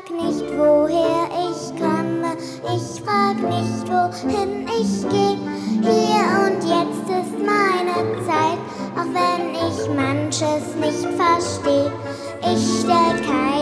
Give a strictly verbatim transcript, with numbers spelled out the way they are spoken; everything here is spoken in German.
frag nicht, woher ich komme, ich frag nicht, wohin ich geh. Hier und jetzt ist meine Zeit, auch wenn ich manches nicht versteh. Ich stell kein